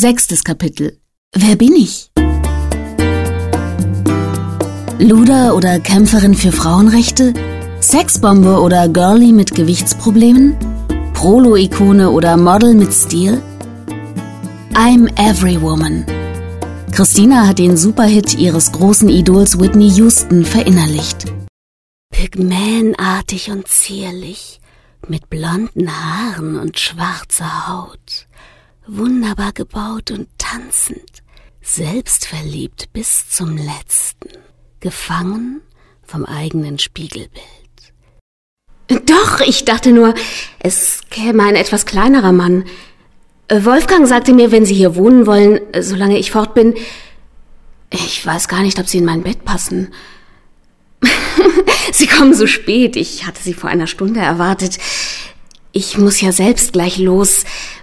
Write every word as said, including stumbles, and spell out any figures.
Sechstes Kapitel. Wer bin ich? Luder oder Kämpferin für Frauenrechte? Sexbombe oder Girlie mit Gewichtsproblemen? Prolo-Ikone oder Model mit Stil? I'm Every Woman. Christina hat den Superhit ihres großen Idols Whitney Houston verinnerlicht. Pygmäenartig und zierlich, mit blonden Haaren und schwarzer Haut, wunderbar gebaut und tanzend, selbstverliebt bis zum Letzten, gefangen vom eigenen Spiegelbild. Doch, ich dachte nur, es käme ein etwas kleinerer Mann. Wolfgang sagte mir, wenn Sie hier wohnen wollen, solange ich fort bin, ich weiß gar nicht, ob Sie in mein Bett passen. Sie kommen so spät, ich hatte Sie vor einer Stunde erwartet. Ich muss ja selbst gleich los.